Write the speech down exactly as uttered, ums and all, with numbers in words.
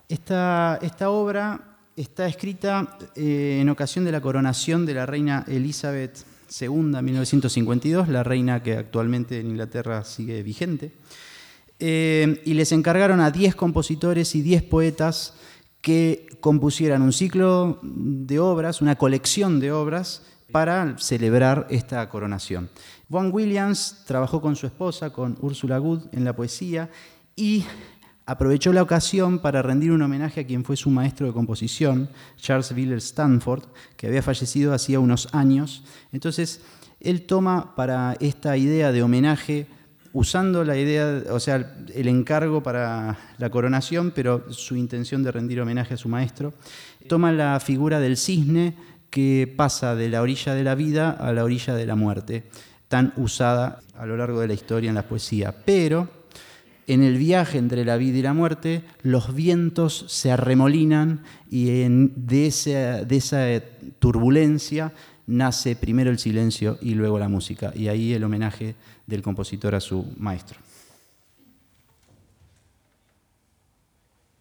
Esta, esta obra está escrita eh, en ocasión de la coronación de la reina Elizabeth segunda en mil novecientos cincuenta y dos, la reina que actualmente en Inglaterra sigue vigente. Eh, y les encargaron a diez compositores y diez poetas que compusieran un ciclo de obras, una colección de obras, para celebrar esta coronación. Vaughan Williams trabajó con su esposa, con Ursula Good, en la poesía y aprovechó la ocasión para rendir un homenaje a quien fue su maestro de composición, Charles Villers Stanford, que había fallecido hacía unos años. Entonces, él toma para esta idea de homenaje, usando la idea, o sea, el encargo para la coronación, pero su intención de rendir homenaje a su maestro, toma la figura del cisne que pasa de la orilla de la vida a la orilla de la muerte, tan usada a lo largo de la historia en la poesía. Pero en el viaje entre la vida y la muerte, los vientos se arremolinan y en, de, esa, de esa turbulencia nace primero el silencio y luego la música. Y ahí el homenaje del compositor a su maestro.